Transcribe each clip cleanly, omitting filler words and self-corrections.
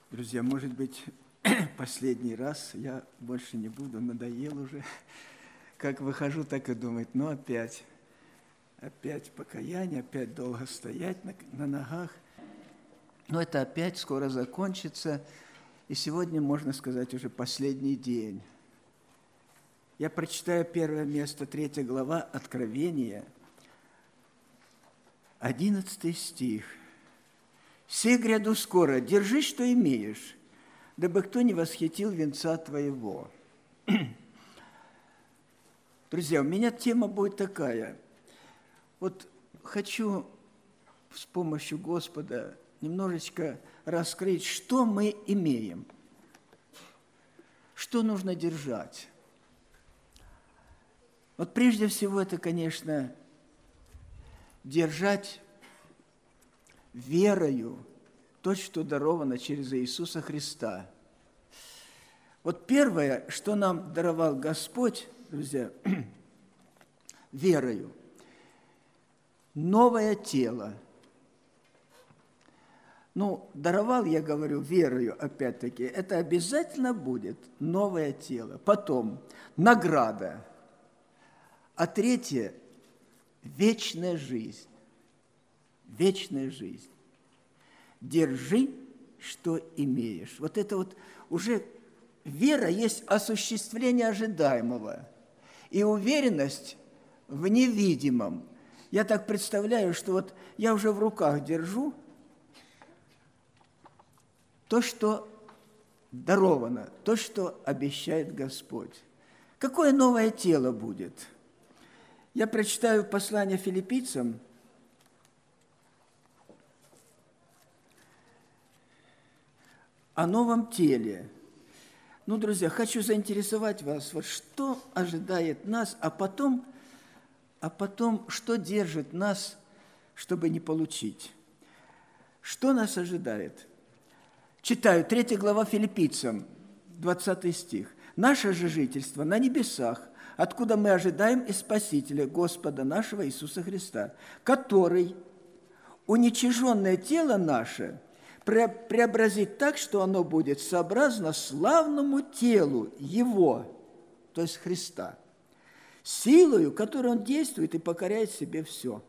Друзья, может быть, последний раз, я больше не буду, надоел уже. Как выхожу, так и думаю, опять покаяние, опять долго стоять на ногах. Но это опять скоро закончится, и сегодня, можно сказать, уже последний день. Я прочитаю первое место, 3 глава Откровения, 11 стих. «Се гряду скоро, держи, что имеешь, дабы кто не восхитил венца твоего». Друзья, у меня тема будет такая. Вот хочу с помощью Господа немножечко раскрыть, что мы имеем, что нужно держать. Вот прежде всего это, конечно, держать верою то, что даровано через Иисуса Христа. Вот первое, что нам даровал Господь, друзья, верою, новое тело. Даровал, я говорю, верою, опять-таки, это обязательно будет новое тело. Потом награда. А третье – вечная жизнь. Вечная жизнь. Держи, что имеешь. Вот это вот уже вера есть осуществление ожидаемого и уверенность в невидимом. Я так представляю, что вот я уже в руках держу то, что даровано, то, что обещает Господь. Какое новое тело будет? Я прочитаю послание филиппийцам, о новом теле. Друзья, хочу заинтересовать вас, вот что ожидает нас, а потом, что держит нас, чтобы не получить. Что нас ожидает? Читаю, 3 глава Филиппийцам, 20 стих. «Наше же жительство на небесах, откуда мы ожидаем и Спасителя, Господа нашего Иисуса Христа, который уничиженное тело наше преобразит так, что оно будет сообразно славному телу Его, то есть Христа, силою, которой Он действует и покоряет себе все».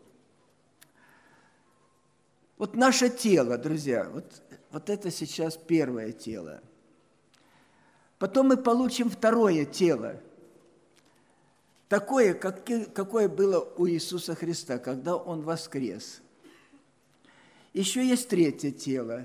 Вот наше тело, друзья, вот это сейчас первое тело. Потом мы получим второе тело, такое, какое было у Иисуса Христа, когда Он воскрес. Еще есть третье тело.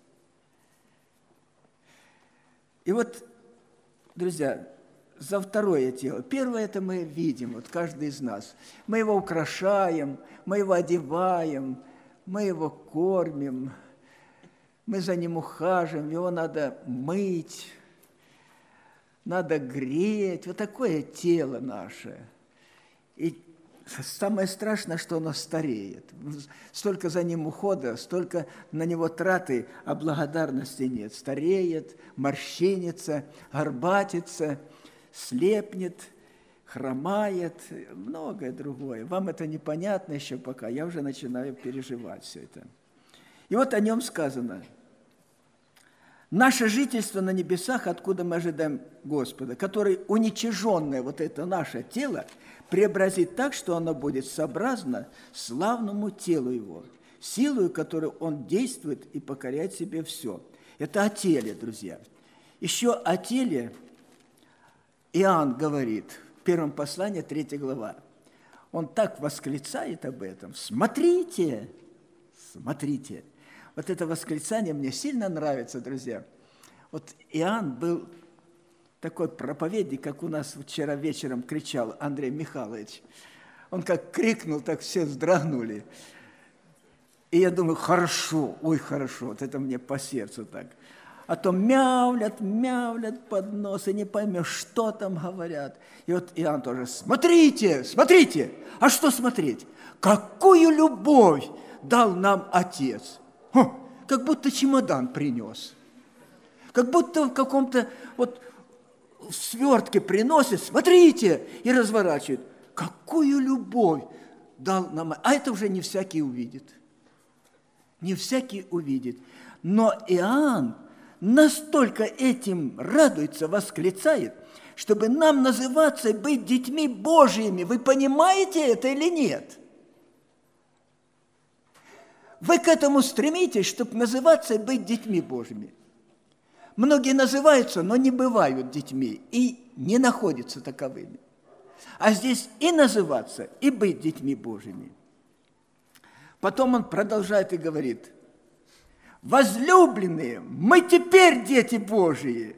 И вот, друзья, за второе тело. Первое это мы видим, вот каждый из нас. Мы его украшаем, мы его одеваем, мы его кормим, мы за ним ухаживаем, его надо мыть, надо греть. Вот такое тело наше. И самое страшное, что оно стареет. Столько за ним ухода, столько на него траты, а благодарности нет. Стареет, морщинится, горбатится, слепнет, хромает, многое другое. Вам это непонятно еще пока, я уже начинаю переживать все это. И вот о нем сказано. Наше жительство на небесах, откуда мы ожидаем Господа, который уничиженное вот это наше тело преобразит так, что оно будет сообразно славному телу Его, силою, которой Он действует и покоряет себе все. Это о теле, друзья. Еще о теле Иоанн говорит в первом послании, 3 глава. Он так восклицает об этом. Смотрите, смотрите. Вот это восклицание мне сильно нравится, друзья. Вот Иоанн был такой проповедник, как у нас вчера вечером кричал Андрей Михайлович. Он как крикнул, так все вздрогнули. И я думаю, хорошо, ой, хорошо, вот это мне по сердцу так. А то мявлят под нос, и не поймешь, что там говорят. И вот Иоанн тоже, смотрите, смотрите. А что смотреть? Какую любовь дал нам Отец? Как будто чемодан принес. Как будто в каком-то свертке приносит, смотрите, и разворачивает. Какую любовь дал нам. А это уже не всякий увидит. Не всякий увидит. Но Иоанн настолько этим радуется, восклицает, чтобы нам называться и быть детьми Божьими. Вы понимаете это или нет? Вы к этому стремитесь, чтобы называться и быть детьми Божьими. Многие называются, но не бывают детьми и не находятся таковыми. А здесь и называться, и быть детьми Божьими. Потом он продолжает и говорит: возлюбленные, мы теперь дети Божьи.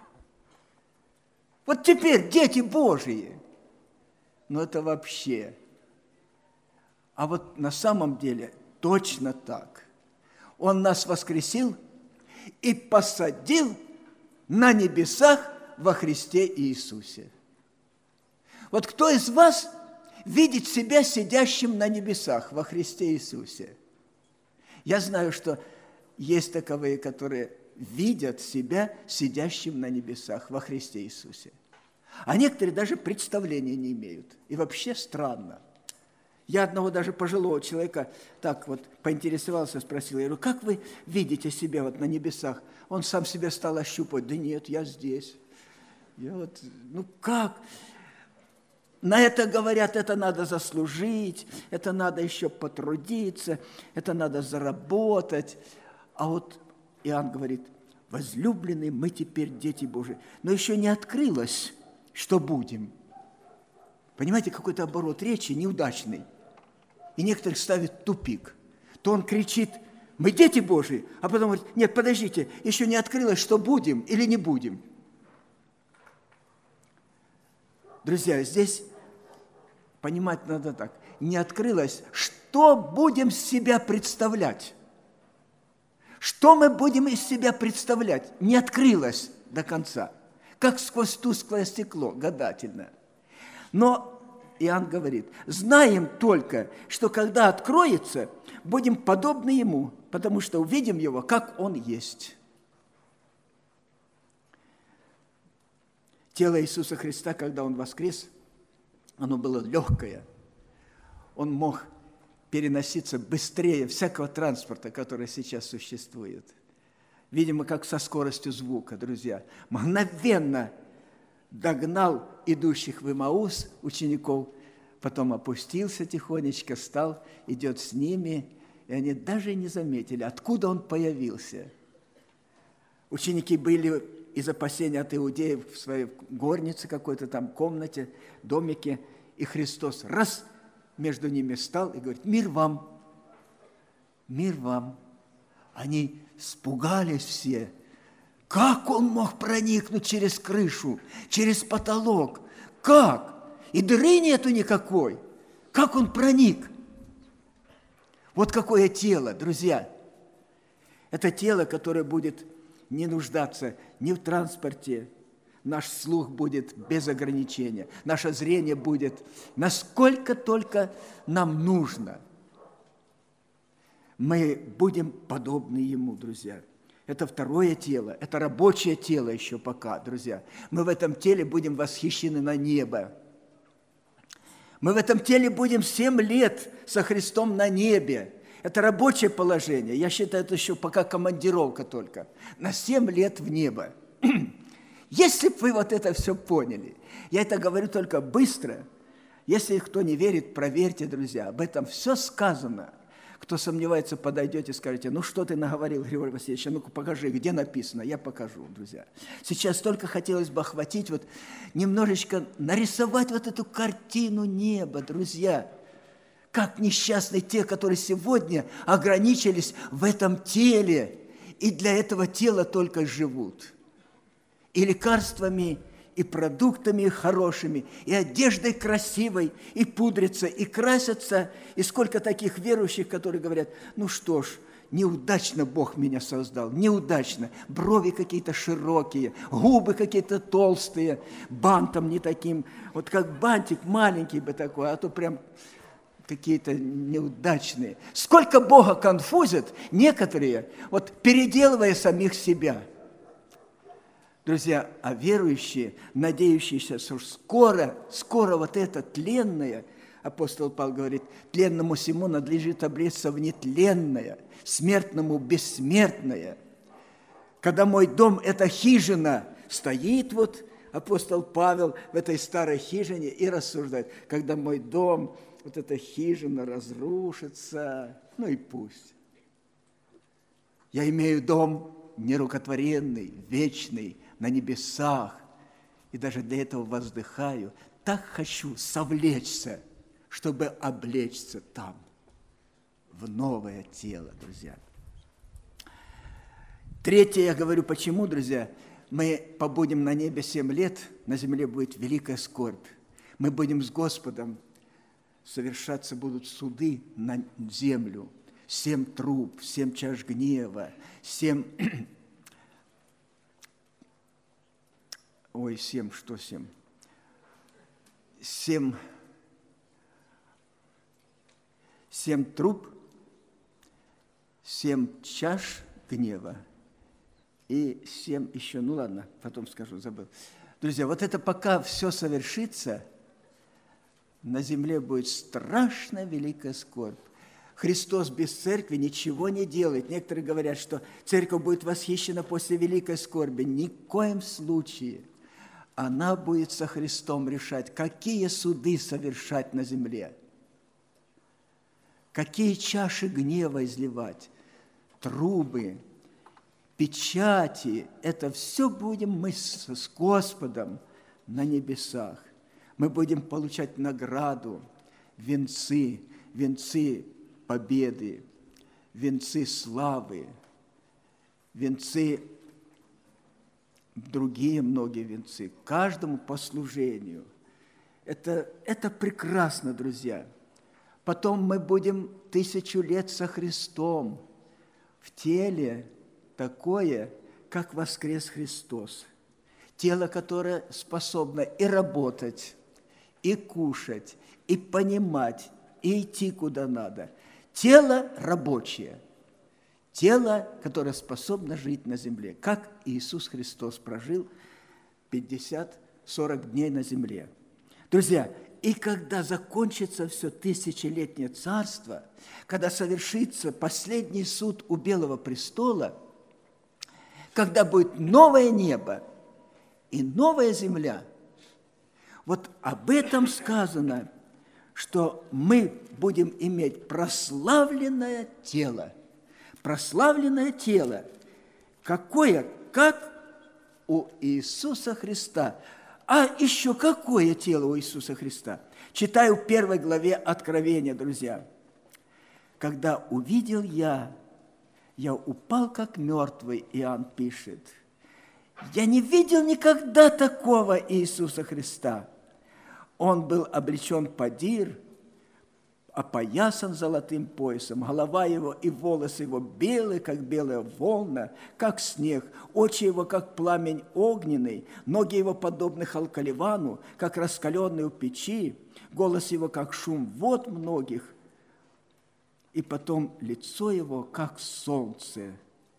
Вот теперь дети Божьи. Но это вообще. А вот на самом деле точно так. Он нас воскресил и посадил на небесах во Христе Иисусе. Вот кто из вас видит себя сидящим на небесах во Христе Иисусе? Я знаю, что есть таковые, которые видят себя сидящим на небесах во Христе Иисусе. А некоторые даже представления не имеют. И вообще странно. Я одного даже пожилого человека так вот поинтересовался, спросил, я говорю, как вы видите себя вот на небесах? Он сам себя стал ощупывать. Да нет, я здесь. Я вот, ну как? На это говорят, это надо заслужить, это надо еще потрудиться, это надо заработать. А вот Иоанн говорит, возлюбленные, мы теперь дети Божии. Но еще не открылось, что будем. Понимаете, какой-то оборот речи неудачный. И некоторых ставит в тупик. То он кричит, мы дети Божии, а потом говорит, нет, подождите, еще не открылось, что будем или не будем. Друзья, здесь понимать надо так. Не открылось, что будем из себя представлять. Что мы будем из себя представлять? Не открылось до конца. Как сквозь тусклое стекло, гадательно. Но Иоанн говорит, знаем только, что когда откроется, будем подобны Ему, потому что увидим Его, как Он есть. Тело Иисуса Христа, когда Он воскрес, оно было легкое. Он мог переноситься быстрее всякого транспорта, который сейчас существует. Видимо, как со скоростью звука, друзья. Мгновенно догнал идущих в Имаус учеников, потом опустился тихонечко, стал, идет с ними, и они даже не заметили, откуда он появился. Ученики были из опасения от иудеев в своей горнице какой-то там, комнате, домике, и Христос раз между ними стал и говорит, мир вам, мир вам. Они испугались все. Как он мог проникнуть через крышу, через потолок? Как? И дыры нету никакой. Как он проник? Вот какое тело, друзья. Это тело, которое будет не нуждаться ни в транспорте. Наш слух будет без ограничения. Наше зрение будет насколько только нам нужно. Мы будем подобны Ему, друзья. Это второе тело, это рабочее тело еще пока, друзья. Мы в этом теле будем восхищены на небо. Мы в этом теле будем 7 лет со Христом на небе. Это рабочее положение. Я считаю, это еще пока командировка только. На 7 лет в небо. Если бы вы вот это все поняли, я это говорю только быстро. Если кто не верит, проверьте, друзья, об этом все сказано. Кто сомневается, подойдете и скажете, ну что ты наговорил, Григорий Васильевич, ну-ка покажи, где написано, я покажу, друзья. Сейчас только хотелось бы охватить, вот немножечко нарисовать вот эту картину неба, друзья. Как несчастны те, которые сегодня ограничились в этом теле, и для этого тела только живут. И лекарствами, и продуктами хорошими, и одеждой красивой, и пудрятся, и красятся. И сколько таких верующих, которые говорят, ну что ж, неудачно Бог меня создал, неудачно. Брови какие-то широкие, губы какие-то толстые, бантом не таким, вот как бантик маленький бы такой, а то прям какие-то неудачные. Сколько Бога конфузят некоторые, вот переделывая самих себя. Друзья, а верующие, надеющиеся, что скоро вот это тленное, апостол Павел говорит, тленному сему надлежит облечься в нетленное, смертному бессмертное. Когда мой дом – это хижина, стоит вот апостол Павел в этой старой хижине и рассуждает, когда мой дом, вот эта хижина разрушится, ну и пусть. Я имею дом нерукотворенный, вечный, на небесах, и даже для этого воздыхаю. Так хочу совлечься, чтобы облечься там, в новое тело, друзья. Третье, я говорю, почему, друзья, мы побудем на небе 7 лет, на земле будет великая скорбь. Мы будем с Господом, совершаться будут суды на землю. 7 труб, 7 чаш гнева, 7... Ой, 7, что 7? 7 труб, 7 чаш гнева и 7 еще, ну ладно, потом скажу, забыл. Друзья, вот это пока все совершится, на земле будет страшно великая скорбь. Христос без церкви ничего не делает. Некоторые говорят, что церковь будет восхищена после великой скорби. Ни в коем случае. Она будет со Христом решать, какие суды совершать на земле, какие чаши гнева изливать, трубы, печати. Это все будем мы с Господом на небесах. Мы будем получать награду, венцы победы, венцы славы, венцы, другие многие венцы, каждому по служению. Это прекрасно, друзья. Потом мы будем 1000 лет со Христом в теле такое, как воскрес Христос. Тело, которое способно и работать, и кушать, и понимать, и идти куда надо. Тело рабочее, тело, которое способно жить на земле, как Иисус Христос прожил 50-40 дней на земле. Друзья, и когда закончится все тысячелетнее царство, когда совершится последний суд у Белого престола, когда будет новое небо и новая земля, вот об этом сказано, что мы будем иметь прославленное тело. Прославленное тело. Какое? Как у Иисуса Христа. А еще какое тело у Иисуса Христа? Читаю в 1 главе Откровения, друзья. «Когда увидел я упал, как мертвый», Иоанн пишет. «Я не видел никогда такого Иисуса Христа». Он был облечен подир, опоясан золотым поясом, голова его и волосы его белые, как белая волна, как снег, очи его, как пламень огненный, ноги его подобны халкаливану, как раскаленные у печи, голос его, как шум вод многих, и потом лицо его, как солнце.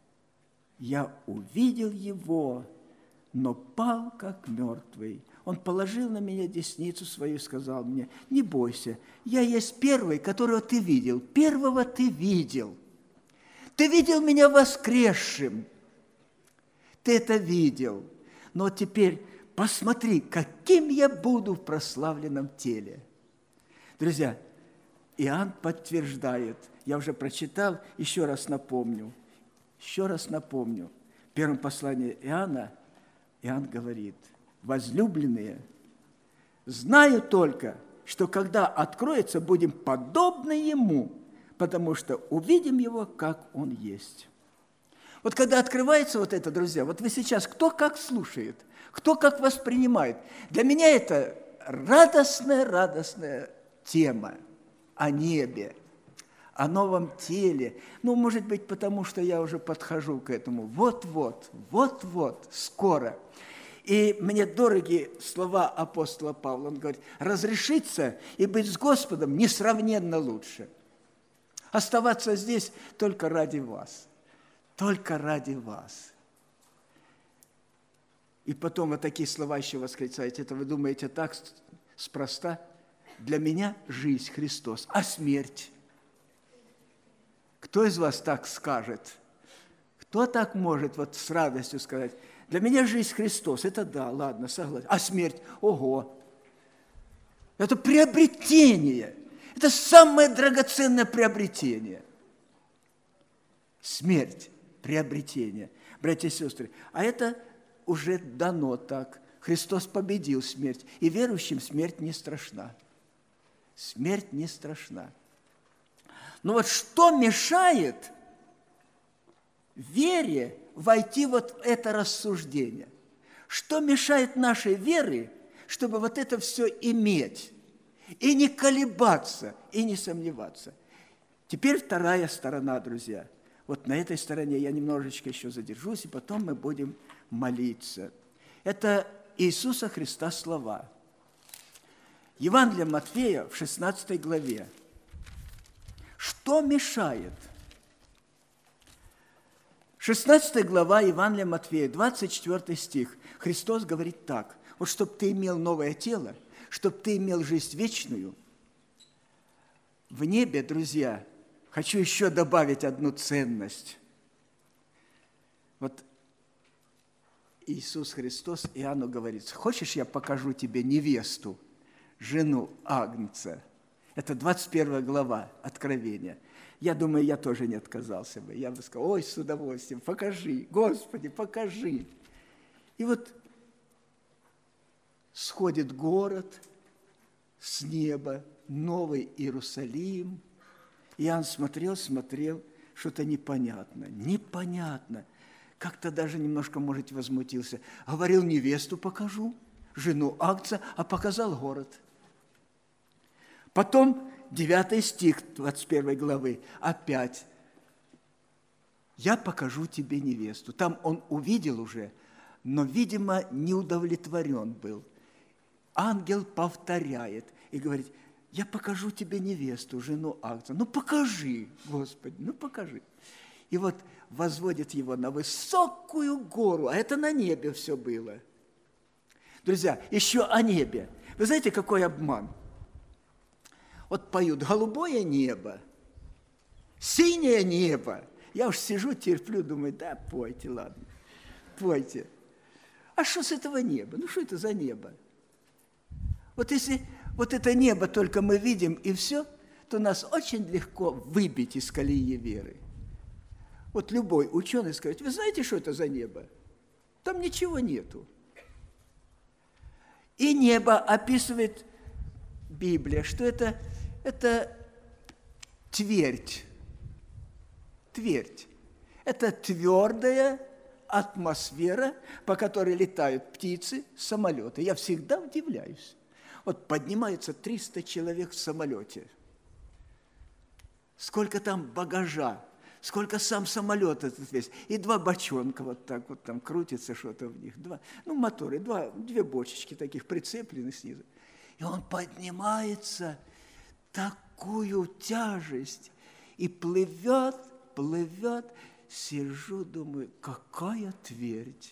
Я увидел его, но пал, как мертвый. Он положил на меня десницу свою и сказал мне: не бойся, я есть первый, которого ты видел. Первого ты видел. Ты видел меня воскресшим. Ты это видел. Но теперь посмотри, каким я буду в прославленном теле. Друзья, Иоанн подтверждает. Я уже прочитал, еще раз напомню. В первом послании Иоанна Иоанн говорит: возлюбленные, знаю только, что когда откроется, будем подобны Ему, потому что увидим Его, как Он есть. Вот когда открывается вот это, друзья, вот вы сейчас, кто как слушает, кто как воспринимает. Для меня это радостная тема о небе, о новом теле. Ну, может быть, потому что я уже подхожу к этому. Вот-вот, скоро. И мне дороги слова апостола Павла. Он говорит: разрешиться и быть с Господом несравненно лучше. Оставаться здесь только ради вас. Только ради вас. И потом вот такие слова еще восклицаете. Это вы думаете так спроста? Для меня жизнь Христос, а смерть? Кто из вас так скажет? Кто так может вот с радостью сказать, для меня жизнь Христос, это да, ладно, согласен. А смерть, ого, это приобретение, это самое драгоценное приобретение. Смерть, приобретение. Братья и сестры, а это уже дано так. Христос победил смерть, и верующим смерть не страшна. Смерть не страшна. Но вот что мешает вере войти вот в это рассуждение? Что мешает нашей вере, чтобы вот это все иметь, и не колебаться, и не сомневаться? Теперь вторая сторона, друзья. Вот на этой стороне я немножечко еще задержусь, и потом мы будем молиться. Это Иисуса Христа слова. Евангелие Матфея в 16 главе. Что мешает? 16 глава Евангелия Матфея, 24 стих. Христос говорит так. Вот чтобы ты имел новое тело, чтобы ты имел жизнь вечную, в небе, друзья, хочу еще добавить одну ценность. Вот Иисус Христос Иоанну говорит, хочешь, я покажу тебе невесту, жену Агнца? Это 21 глава Откровения. Я думаю, я тоже не отказался бы. Я бы сказал, ой, с удовольствием, покажи, Господи, покажи. И вот сходит город с неба, Новый Иерусалим. Иоанн смотрел, что-то непонятно. Как-то даже немножко, может, возмутился. Говорил, невесту покажу, жену Агнца, а показал город. Потом 9 стих 21 главы, опять. Я покажу тебе невесту. Там он увидел уже, но, видимо, не удовлетворен был. Ангел повторяет и говорит, я покажу тебе невесту, жену Агнца. Ну, покажи, Господи, ну, покажи. И вот возводит его на высокую гору, а это на небе все было. Друзья, еще о небе. Вы знаете, какой обман? Вот поют «Голубое небо», «Синее небо». Я уж сижу, терплю, думаю, да, пойте, ладно, пойте. А что с этого неба? Ну, что это за небо? Вот если вот это небо только мы видим и все, то нас очень легко выбить из колеи веры. Вот любой ученый скажет, вы знаете, что это за небо? Там ничего нету. И небо описывает Библия, что это твердь. Твердь. Это твердая атмосфера, по которой летают птицы, самолеты. Я всегда удивляюсь. Вот поднимается 300 человек в самолете. Сколько там багажа, сколько сам самолет этот весь. И 2 бочонка вот так вот там крутится что-то в них. Моторы, 2 бочечки таких прицеплены снизу. И он поднимается, такую тяжесть, и плывет. Сижу, думаю, какая твердь.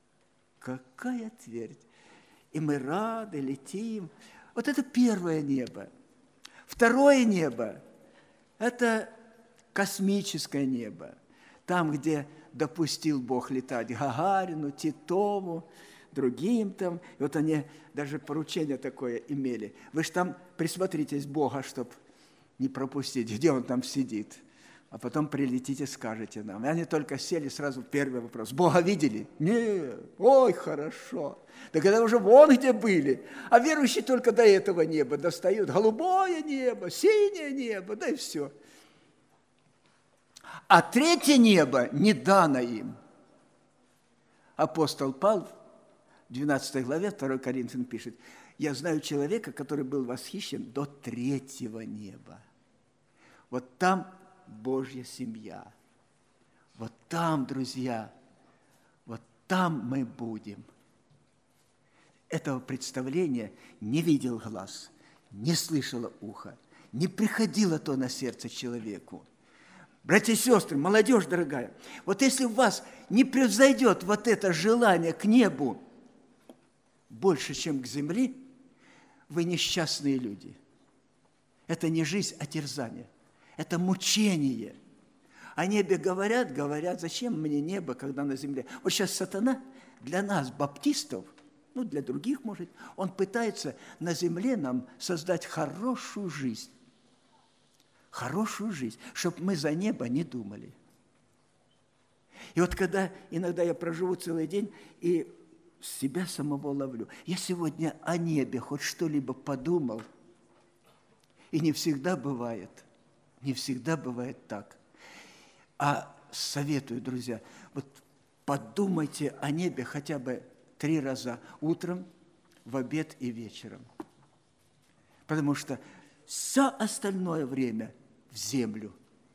И мы рады, летим. Вот это первое небо. Второе небо – это космическое небо. Там, где допустил Бог летать Гагарину, Титову, другим там. И вот они даже поручение такое имели. Вы же там присмотритесь Бога, чтобы не пропустить, где он там сидит. А потом прилетите, скажете нам. И они только сели, сразу первый вопрос. Бога видели? Нет. Ой, хорошо. Да когда уже вон где были. А верующие только до этого неба достают. Голубое небо, синее небо, да и все. А третье небо не дано им. Апостол Павел в 12 главе 2 Коринфянам пишет, я знаю человека, который был восхищен до 3-го неба. Вот там Божья семья. Вот там, друзья, вот там мы будем. Этого представления не видел глаз, не слышало ухо, не приходило то на сердце человеку. Братья и сестры, молодежь дорогая, вот если у вас не превзойдет вот это желание к небу больше, чем к земле, вы несчастные люди. Это не жизнь, а терзание. Это мучение. О небе говорят, зачем мне небо, когда на земле? Вот сейчас сатана для нас, баптистов, ну, для других, может, он пытается на земле нам создать хорошую жизнь, чтобы мы за небо не думали. И вот когда иногда я проживу целый день и себя самого ловлю, я сегодня о небе хоть что-либо подумал, и не всегда бывает так. А советую, друзья, вот подумайте о небе хотя бы 3 раза: утром, в обед и вечером. Потому что все остальное время в землю.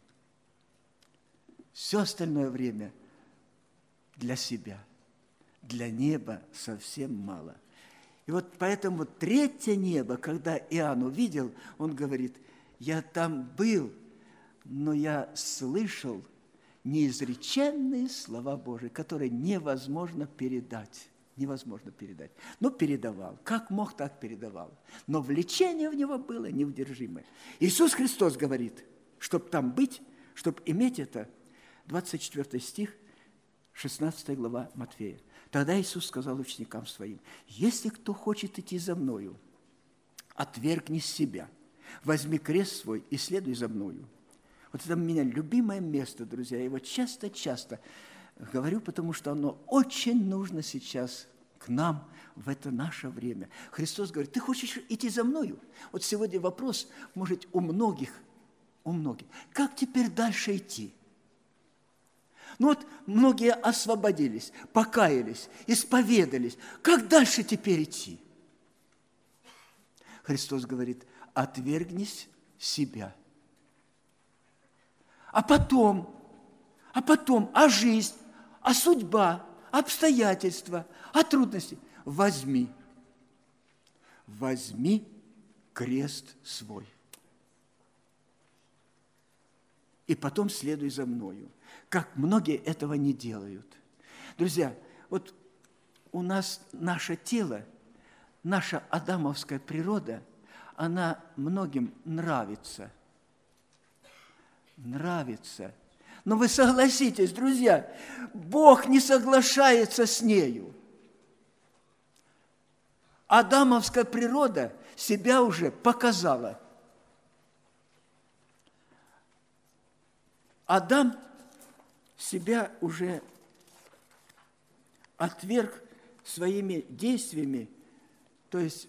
Все остальное время для себя. Для неба совсем мало. И вот поэтому 3-е небо, когда Иоанн увидел, он говорит: я там был, но я слышал неизреченные слова Божии, которые невозможно передать. Но передавал. Как мог, так передавал. Но влечение в него было неудержимое. Иисус Христос говорит, чтобы там быть, чтобы иметь это, 24 стих, 16 глава Матфея. Тогда Иисус сказал ученикам своим: если кто хочет идти за Мною, отвергни себя, возьми крест свой и следуй за Мною. Вот это у меня любимое место, друзья. Я его часто говорю, потому что оно очень нужно сейчас к нам в это наше время. Христос говорит: ты хочешь идти за Мною? Вот сегодня вопрос, может, у многих, как теперь дальше идти? Ну вот многие освободились, покаялись, исповедались. Как дальше теперь идти? Христос говорит: отвергнись себя. А потом, жизнь, судьба, обстоятельства, трудности. Возьми крест свой. И потом следуй за Мною. Как многие этого не делают. Друзья, вот у нас наше тело, наша адамовская природа, она многим нравится. Но вы согласитесь, друзья, Бог не соглашается с нею. Адамовская природа себя уже показала. Адам себя уже отверг своими действиями, то есть,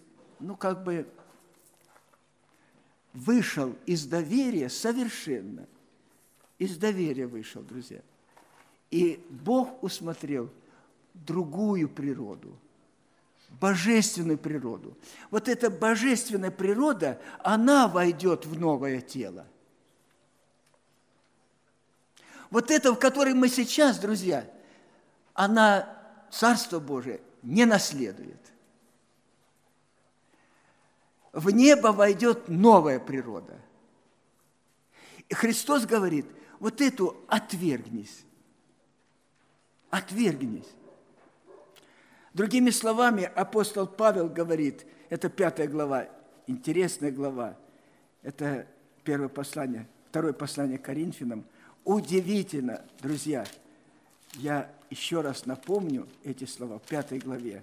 вышел из доверия совершенно. Из доверия вышел, друзья. И Бог усмотрел другую природу, божественную природу. Вот эта божественная природа, она войдет в новое тело. Вот это, в котором мы сейчас, друзья, она, Царство Божие, не наследует. В небо войдет новая природа. И Христос говорит: вот эту отвергнись. Другими словами, апостол Павел говорит, это 5 глава, интересная глава, это второе послание к Коринфянам. Удивительно, друзья, я еще раз напомню эти слова в 5 главе.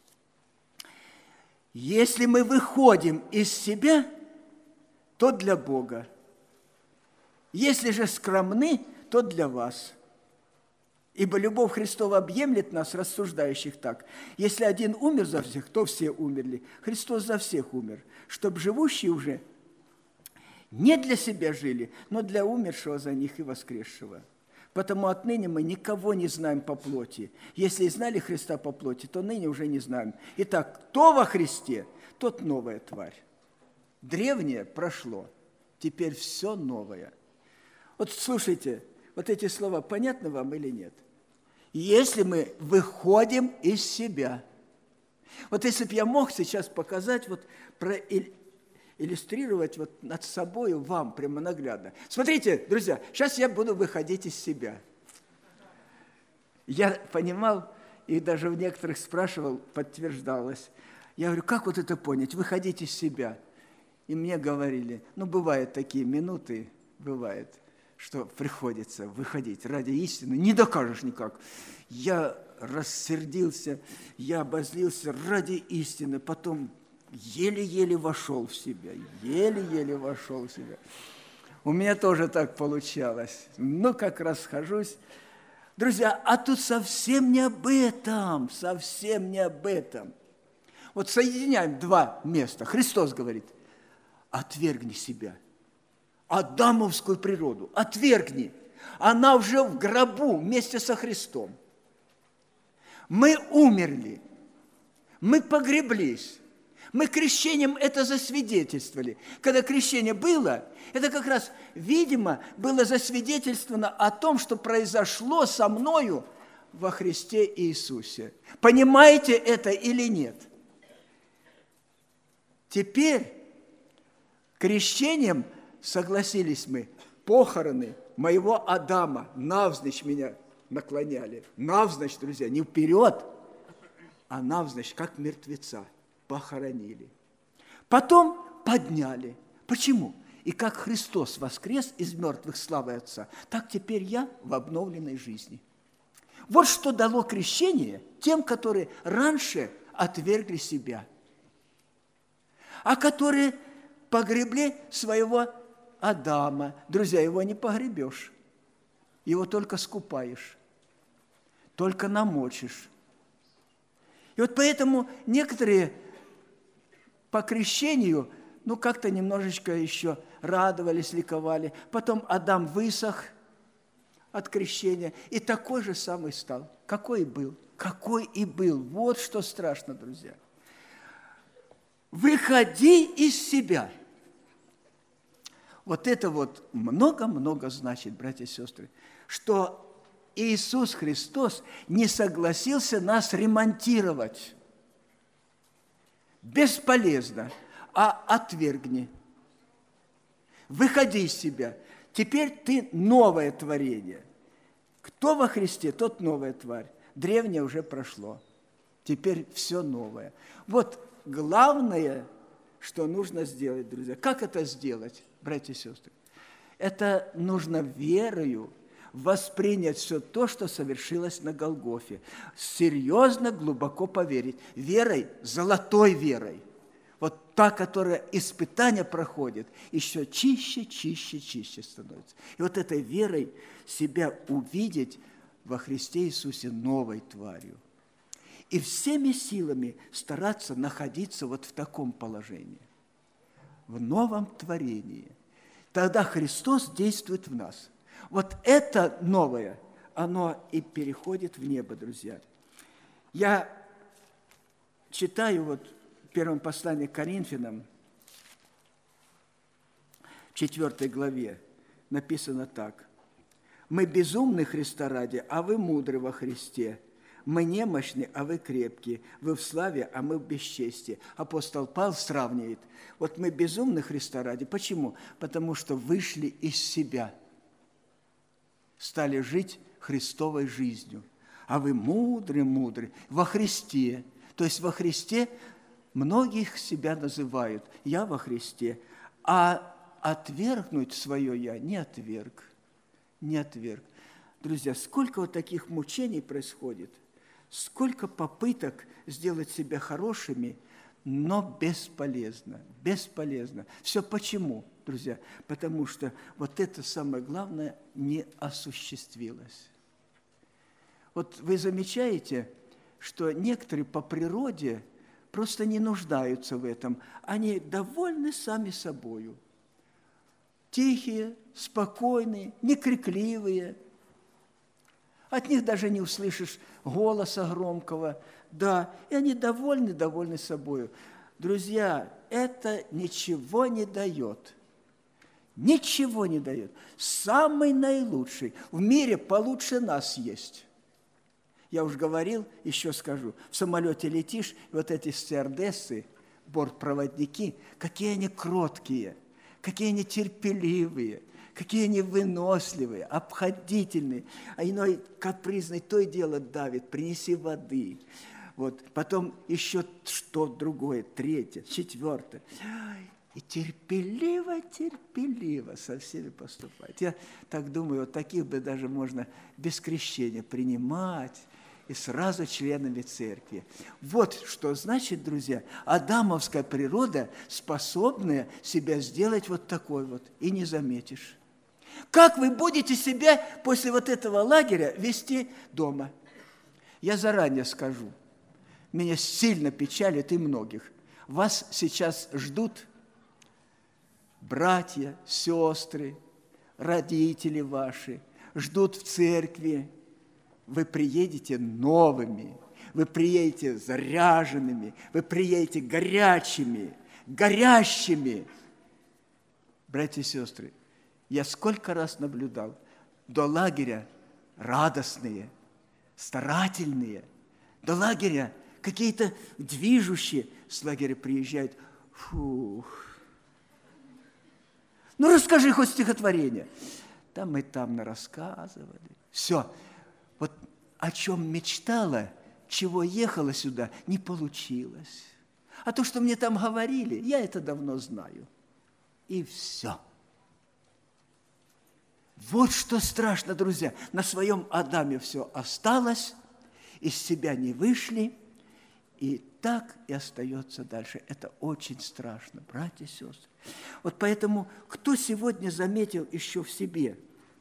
Если мы выходим из себя, то для Бога. Если же скромны, то для вас. Ибо любовь Христова объемлет нас, рассуждающих так: если один умер за всех, то все умерли. Христос за всех умер, чтоб живущие уже не для себя жили, но для умершего за них и воскресшего. Потому отныне мы никого не знаем по плоти. Если и знали Христа по плоти, то ныне уже не знаем. Итак, кто во Христе, тот новая тварь. Древнее прошло, теперь все новое. Вот слушайте, вот эти слова понятны вам или нет? Если мы выходим из себя. Вот если бы я мог сейчас показать, иллюстрировать вот над собой вам прямо наглядно. Смотрите, друзья, сейчас я буду выходить из себя. Я понимал, и даже в некоторых спрашивал, подтверждалось. Я говорю: как вот это понять? Выходить из себя. И мне говорили, бывают такие минуты, что приходится выходить ради истины. Не докажешь никак. Я рассердился, я обозлился ради истины, потом еле-еле вошел в себя, еле-еле вошел в себя. У меня тоже так получалось. Ну, как расхожусь. Друзья, а тут совсем не об этом, совсем не об этом. Вот соединяем два места. Христос говорит, отвергни себя, адамовскую природу, отвергни. Она уже в гробу вместе со Христом. Мы умерли, мы погреблись. Мы крещением это засвидетельствовали. Когда крещение было, это как раз, видимо, было засвидетельствовано о том, что произошло со мною во Христе Иисусе. Понимаете это или нет? Теперь крещением согласились мы, похороны моего Адама навзничь меня наклоняли. Навзничь, друзья, не вперед, а навзничь, как мертвеца. Похоронили. Потом подняли. Почему? И как Христос воскрес из мертвых славой Отца, так теперь я в обновленной жизни. Вот что дало крещение тем, которые раньше отвергли себя, а которые погребли своего Адама. Друзья, его не погребешь, его только скупаешь, только намочишь. И вот поэтому некоторые по крещению, ну, как-то немножечко еще радовались, ликовали. Потом Адам высох от крещения, и такой же самый стал, какой и был. Какой и был. Вот что страшно, друзья. Выходи из себя. Вот это вот много-много значит, братья и сестры, что Иисус Христос не согласился нас ремонтировать. Бесполезно, а отвергни. Выходи из себя. Теперь ты новое творение. Кто во Христе, тот новая тварь. Древнее уже прошло. Теперь все новое. Вот главное, что нужно сделать, друзья. Как это сделать, братья и сестры? Это нужно верою воспринять все то, что совершилось на Голгофе. Серьезно, глубоко поверить. Верой, золотой верой. Вот та, которая испытания проходит, еще чище, чище, чище становится. И вот этой верой себя увидеть во Христе Иисусе новой тварью. И всеми силами стараться находиться вот в таком положении, в новом творении. Тогда Христос действует в нас. Вот это новое, оно и переходит в небо, друзья. Я читаю вот в первом послании к Коринфянам, в 4 главе, написано так. «Мы безумны Христа ради, а вы мудры во Христе. Мы немощны, а вы крепкие. Вы в славе, а мы в бесчестии». Апостол Павел сравнивает. Вот мы безумны Христа ради. Почему? Потому что вышли из себя, стали жить Христовой жизнью. А вы мудры во Христе. То есть во Христе многих себя называют. Я во Христе. А отвергнуть свое я не отверг. Не отверг. Друзья, сколько вот таких мучений происходит, сколько попыток сделать себя хорошими, но бесполезно, бесполезно. Все почему, друзья? Потому что вот это самое главное не осуществилось. Вот вы замечаете, что некоторые по природе просто не нуждаются в этом. Они довольны сами собою. Тихие, спокойные, некрикливые. От них даже не услышишь голоса громкого. Да, и они довольны собою. Друзья, это ничего не дает. Ничего не дает. Самый наилучший. В мире получше нас есть. Я уж говорил, еще скажу. В самолете летишь, вот эти стюардессы, бортпроводники, какие они кроткие, какие они терпеливые, какие они выносливые, обходительные, а иной капризный то и дело давит, принеси воды. Вот. Потом еще что другое, третье, четвертое. И терпеливо, терпеливо со всеми поступать. Я так думаю, вот таких бы даже можно без крещения принимать и сразу членами церкви. Вот что значит, друзья, адамовская природа, способная себя сделать вот такой вот, и не заметишь. Как вы будете себя после вот этого лагеря вести дома? Я заранее скажу, меня сильно печалит и многих. Вас сейчас ждут братья, сестры, родители ваши, ждут в церкви. Вы приедете новыми, вы приедете заряженными, вы приедете горячими, горящими. Братья и сестры, я сколько раз наблюдал, до лагеря радостные, старательные, до лагеря какие-то движущие, с лагеря приезжают, фух. Ну, расскажи хоть стихотворение. Там мы там нарассказывали. Все. Вот о чем мечтала, чего ехала сюда, не получилось. А то, что мне там говорили, я это давно знаю. И все. Вот что страшно, друзья. На своем Адаме все осталось, из себя не вышли, и так и остается дальше. Это очень страшно, братья и сестры. Вот поэтому, кто сегодня заметил еще в себе,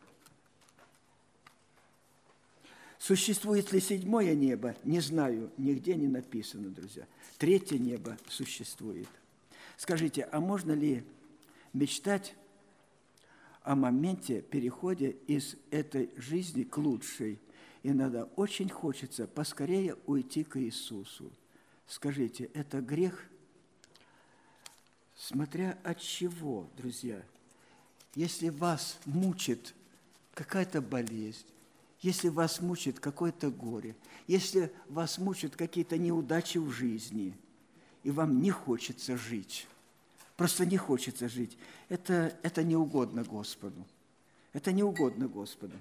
существует ли седьмое небо, не знаю, нигде не написано, друзья. Третье небо существует. Скажите, а можно ли мечтать о моменте перехода из этой жизни к лучшей? Иногда очень хочется поскорее уйти к Иисусу. Скажите, это грех? Смотря от чего, друзья. Если вас мучит какая-то болезнь, если вас мучит какое-то горе, если вас мучат какие-то неудачи в жизни, и вам не хочется жить, просто не хочется жить, это не угодно Господу. Это не угодно Господу.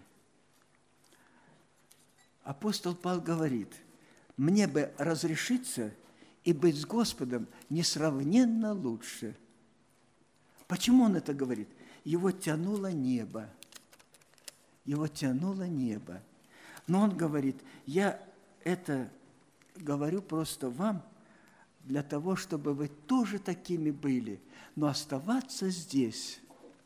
Апостол Павел говорит, мне бы разрешиться и быть с Господом несравненно лучше. Почему он это говорит? Его тянуло небо. Его тянуло небо. Но он говорит, я это говорю просто вам для того, чтобы вы тоже такими были. Но оставаться здесь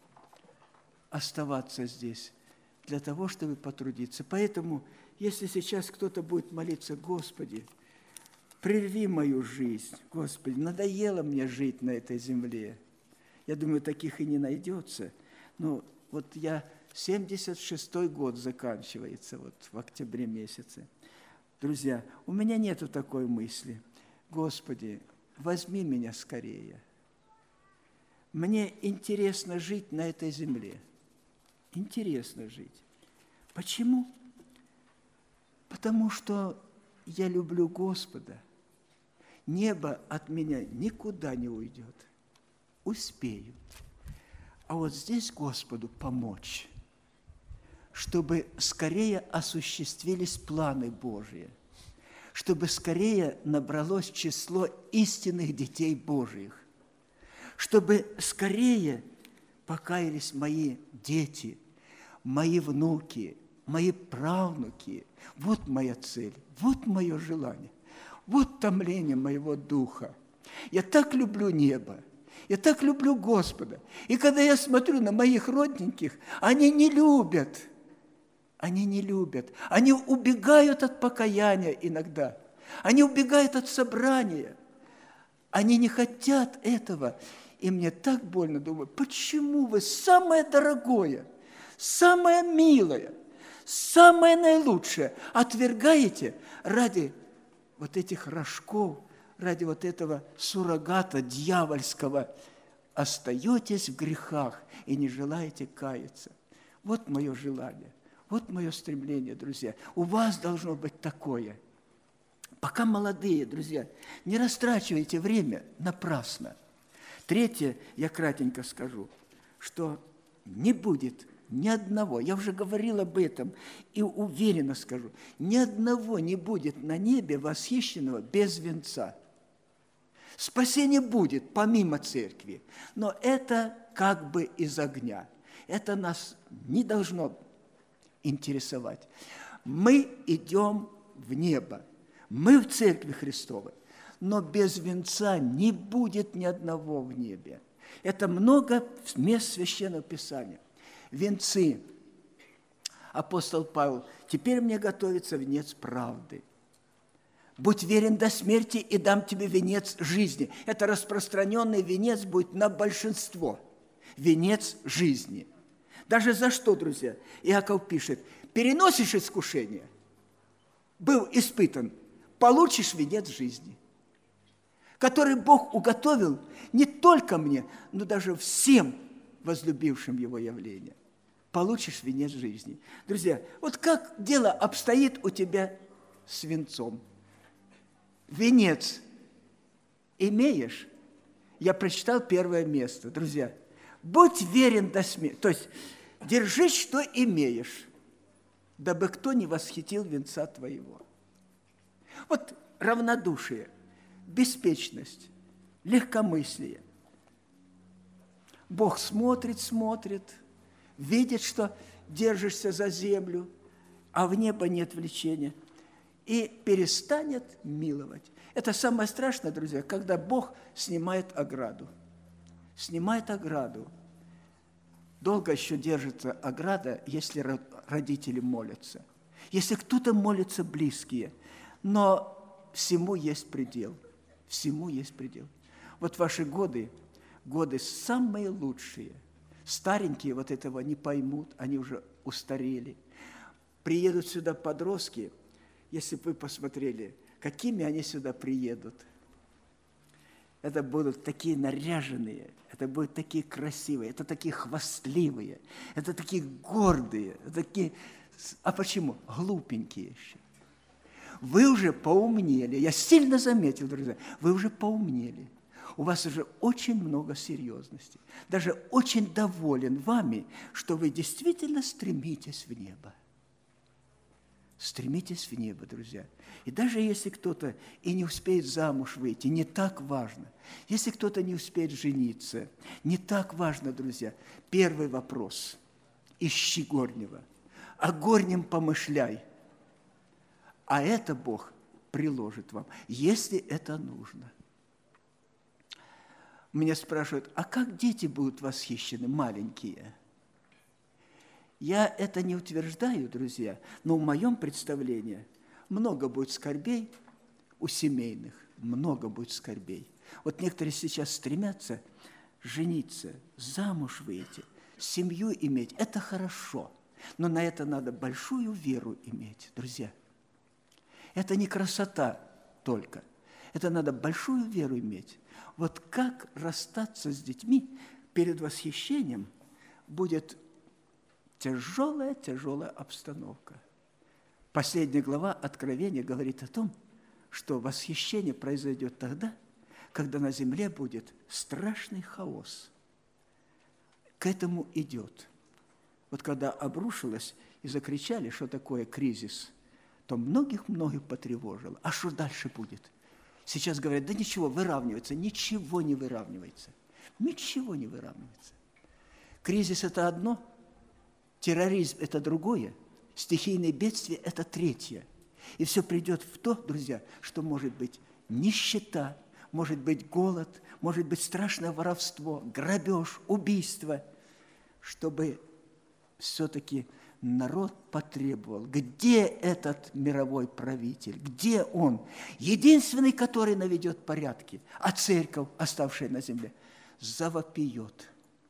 для того, чтобы потрудиться. Поэтому, если сейчас кто-то будет молиться, Господи, прерви мою жизнь, Господи, надоело мне жить на этой земле. Я думаю, таких и не найдется. Но вот 76-й год заканчивается вот в октябре месяце. Друзья, у меня нету такой мысли. Господи, возьми меня скорее. Мне интересно жить на этой земле. Интересно жить. Почему? Потому что я люблю Господа. Небо от меня никуда не уйдет. Успею. А вот здесь Господу помочь, чтобы скорее осуществились планы Божьи, чтобы скорее набралось число истинных детей Божьих, чтобы скорее покаялись мои дети, мои внуки, мои правнуки. Вот моя цель, вот мое желание, вот томление моего духа. Я так люблю небо, я так люблю Господа. И когда я смотрю на моих родненьких, они не любят. Они убегают от покаяния иногда. Они убегают от собрания. Они не хотят этого. И мне так больно, думаю, почему вы самое дорогое, самое милое, самое наилучшее отвергаете ради вот этих рожков, ради вот этого суррогата дьявольского, остаетесь в грехах и не желаете каяться. Вот мое желание, вот мое стремление, друзья. У вас должно быть такое. Пока молодые, друзья, не растрачивайте время напрасно. Третье, я кратенько скажу, что не будет ни одного, я уже говорил об этом и уверенно скажу, ни одного не будет на небе восхищенного без венца. Спасение будет помимо церкви, но это как бы из огня. Это нас не должно интересовать. Мы идем в небо, мы в Церкви Христовой, но без венца не будет ни одного в небе. Это много мест Священного Писания. Венцы. Апостол Павел: теперь мне готовится венец правды. Будь верен до смерти, и дам тебе венец жизни. Это распространенный венец будет на большинство. Венец жизни. Даже за что, друзья? Иаков пишет: переносишь искушение, был испытан, получишь венец жизни, который Бог уготовил не только мне, но даже всем возлюбившим Его явление. Получишь венец жизни. Друзья, вот как дело обстоит у тебя с венцом? Венец имеешь? Я прочитал первое место, друзья. Будь верен до смерти. То есть держи, что имеешь, дабы кто не восхитил венца твоего. Вот равнодушие, беспечность, легкомыслие. Бог смотрит, видит, что держишься за землю, а в небо нет влечения, и перестанет миловать. Это самое страшное, друзья, когда Бог снимает ограду. Снимает ограду. Долго еще держится ограда, если родители молятся. Если кто-то молится близкие, но всему есть предел. Всему есть предел. Вот ваши годы самые лучшие. Старенькие вот этого не поймут, они уже устарели. Приедут сюда подростки, если бы вы посмотрели, какими они сюда приедут. Это будут такие наряженные, это будут такие красивые, это такие хвастливые, это такие гордые, это такие... А почему? Глупенькие еще. Вы уже поумнели. Я сильно заметил, друзья, вы уже поумнели. У вас уже очень много серьезности. Даже очень доволен вами, что вы действительно стремитесь в небо. Стремитесь в небо, друзья. И даже если кто-то и не успеет замуж выйти, не так важно. Если кто-то не успеет жениться, не так важно, друзья. Первый вопрос. Ищи горнего. О горнем помышляй. А это Бог приложит вам, если это нужно. Меня спрашивают: а как дети будут восхищены, маленькие? Я это не утверждаю, друзья, но в моем представлении много будет скорбей у семейных, много будет скорбей. Вот некоторые сейчас стремятся жениться, замуж выйти, семью иметь. Это хорошо, но на это надо большую веру иметь, друзья. Это не красота только, это надо большую веру иметь. Вот как расстаться с детьми перед восхищением будет тяжелая обстановка. Последняя глава Откровения говорит о том, что восхищение произойдет тогда, когда на земле будет страшный хаос. К этому идет. Вот когда обрушилось и закричали, что такое кризис, то многих потревожило. А что дальше будет? Сейчас говорят: да ничего, выравнивается. Ничего не выравнивается. Ничего не выравнивается. Кризис – это одно, терроризм – это другое, стихийные бедствия – это третье. И все придет в то, друзья, что может быть нищета, может быть голод, может быть страшное воровство, грабеж, убийство, чтобы все-таки народ потребовал. Где этот мировой правитель? Где он? Единственный, который наведет порядки, а церковь, оставшая на земле, завопиет.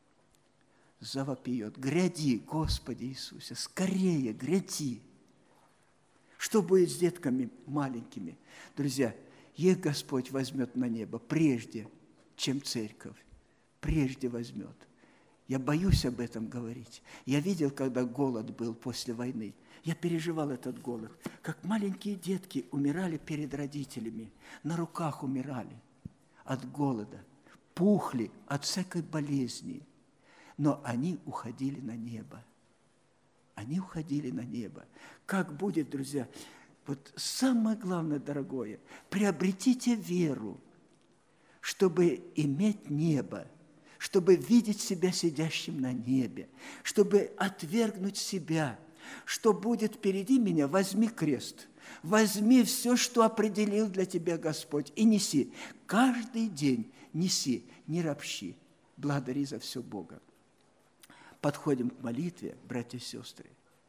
Гряди, Господи Иисусе, скорее гряди. Что будет с детками маленькими? Друзья, их Господь возьмет на небо прежде, чем церковь. Прежде возьмет. Я боюсь об этом говорить. Я видел, когда голод был после войны. Я переживал этот голод. Как маленькие детки умирали перед родителями. На руках умирали от голода. Пухли от всякой болезни. Но они уходили на небо. Они уходили на небо. Как будет, друзья? Вот самое главное, дорогое, приобретите веру, чтобы иметь небо, чтобы видеть себя сидящим на небе, чтобы отвергнуть себя. Что будет впереди меня, возьми крест, возьми все, что определил для тебя Господь, и неси. Каждый день неси, не ропщи, благодари за все Бога. Подходим к молитве, братья и сестры.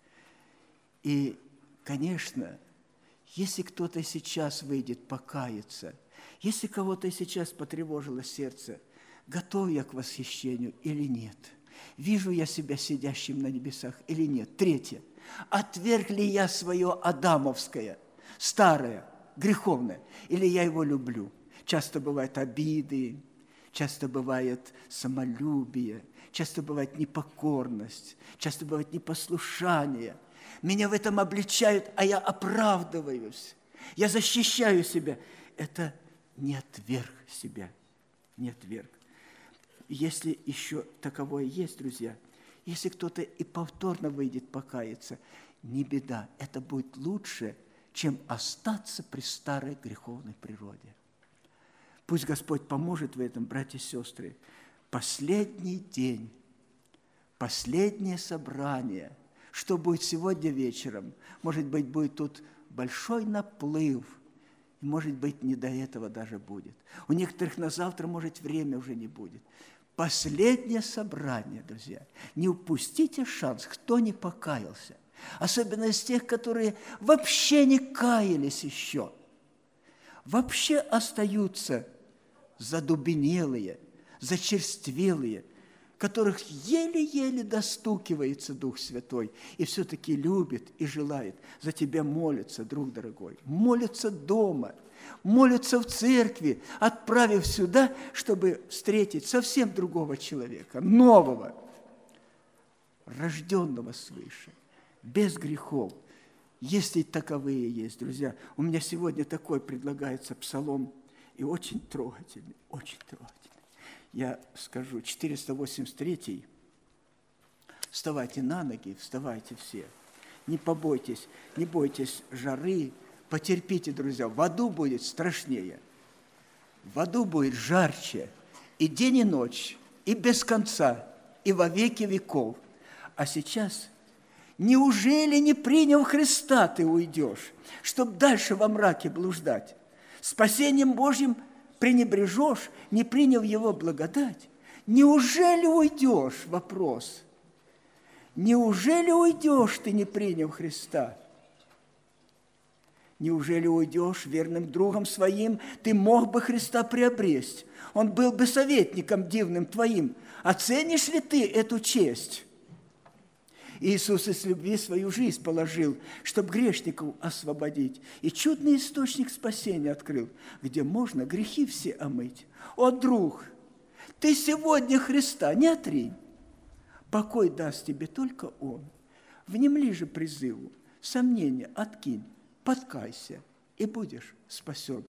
И, конечно, если кто-то сейчас выйдет покаяться, если кого-то сейчас потревожило сердце, готов я к восхищению или нет? Вижу я себя сидящим на небесах или нет? Третье. Отверг ли я свое адамовское, старое, греховное, или я его люблю? Часто бывают обиды, часто бывает самолюбие, часто бывает непокорность, часто бывает непослушание. Меня в этом обличают, а я оправдываюсь. Я защищаю себя. Это не отверг себя, не отверг. Если еще таковое есть, друзья, если кто-то и повторно выйдет покаяться, не беда, это будет лучше, чем остаться при старой греховной природе. Пусть Господь поможет в этом, братья и сестры. Последний день, последнее собрание, что будет сегодня вечером, может быть, будет тут большой наплыв, может быть, не до этого даже будет. У некоторых на завтра, может, время уже не будет. Последнее собрание, друзья. Не упустите шанс, кто не покаялся. Особенно из тех, которые вообще не каялись еще. Вообще остаются задубенелые, зачерствелые, которых еле-еле достукивается Дух Святой, и все-таки любит и желает. За тебя молятся, друг дорогой, молятся дома, молятся в церкви, отправив сюда, чтобы встретить совсем другого человека, нового, рожденного свыше, без грехов, если таковые есть, друзья. У меня сегодня такой предлагается псалом, и очень трогательный, очень трогательный. Я скажу, 483-й. Вставайте на ноги, вставайте все. Не побойтесь, не бойтесь жары, потерпите, друзья. В аду будет страшнее, в аду будет жарче, и день, и ночь, и без конца, и во веки веков. А сейчас, неужели не приняв Христа, ты уйдешь, чтоб дальше во мраке блуждать? Спасением Божьим пренебрежешь, не приняв Его благодать? Неужели уйдешь? Вопрос. Неужели уйдешь ты, не приняв Христа? Неужели уйдешь верным другом своим? Ты мог бы Христа приобресть. Он был бы советником дивным твоим. Оценишь ли ты эту честь? Иисус из любви свою жизнь положил, чтобы грешников освободить, и чудный источник спасения открыл, где можно грехи все омыть. О, друг, ты сегодня Христа не отринь, покой даст тебе только Он. Внемли же призыву, сомнения откинь, подкайся, и будешь спасен.